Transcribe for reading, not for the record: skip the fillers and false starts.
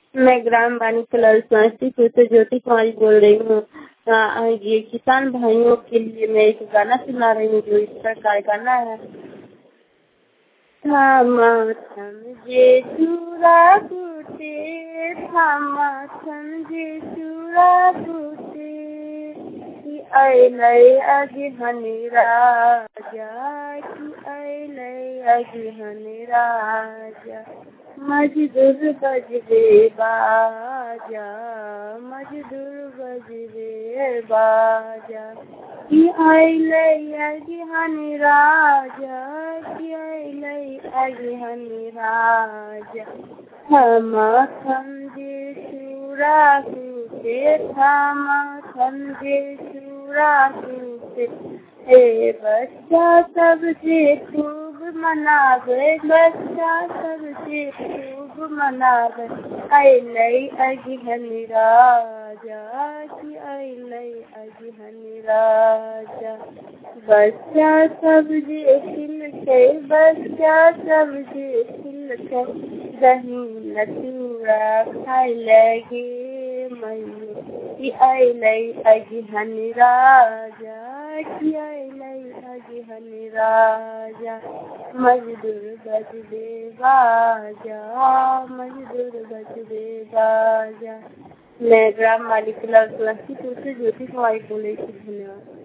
मैं ग्राम वाणी कलर समस्तीपुर से ज्योति कुमारी बोल रही हूँ। ये किसान भाइयों के लिए मैं एक गाना सुना रही हूँ जो इस प्रकार गाना है। थामा समझे चूरा कूटे, थामा समझे चूरा कूटे, कि अइलै अगहन राजा, कि अइलै अगहन राजा। मजदूर बजबे बाजा, मजदूर बजबे बाजा, कि अइलै अगहन राजा, कि अइलै अगहन राजा। थामा समझे चूरा कूटे, थामा समझे चूरा कूटे, हे बच्चा सबसे खूब मनावे, बच्चा सबसे खूब मनावे, अइलै अगहन राजा, कि अइलै अगहन राजा। बच्चा सब जे खिलकै, बच्चा सब जे खिलकै, दही न चूड़ा खाय लगे मैयो, कि अइलै अगहन राजा, कि अइलै अगहन राजा। मजदूर बजबे बाजा, मजदूर बजबे बाजा। मैं ग्राम वाणी कलर समस्तीपुर से ज्योति कुमारी बोल रही थी। धन्यवाद।